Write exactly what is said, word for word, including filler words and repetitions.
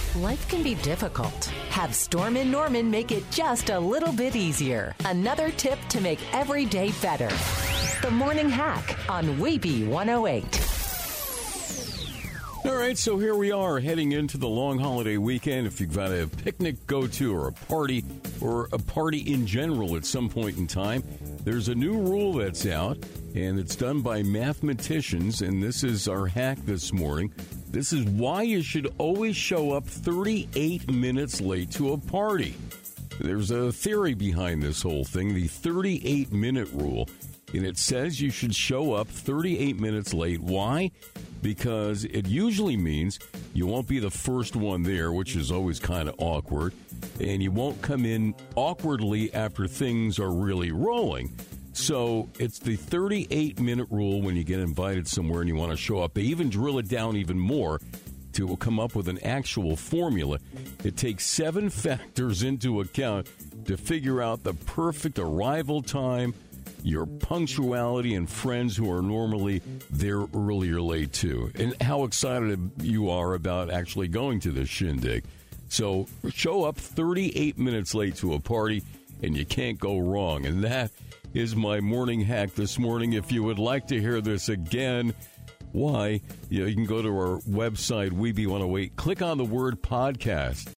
Life can be difficult. Have Storm and Norman make it just a little bit easier. Another tip to make every day better. The Morning Hack on Weeby one oh eight. All right, so here we are heading into the long holiday weekend. If you've got a picnic go to or a party or a party in general at some point in time, there's a new rule that's out, and it's done by mathematicians, and this is our hack this morning. This is why you should always show up thirty-eight minutes late to a party. There's a theory behind this whole thing, the thirty-eight minute rule. And it says you should show up thirty-eight minutes late. Why? Because it usually means you won't be the first one there, which is always kind of awkward. And you won't come in awkwardly after things are really rolling. So it's the thirty-eight minute rule when you get invited somewhere and you want to show up. They even drill it down even more to come up with an actual formula. It takes seven factors into account to figure out the perfect arrival time, your punctuality, and friends who are normally there early or late too, and how excited you are about actually going to this shindig. So show up thirty-eight minutes late to a party and you can't go wrong. And that is my morning hack this morning. If you would like to hear this again, why, you know, you can go to our website, Weeby one oh eight, click on the word podcast.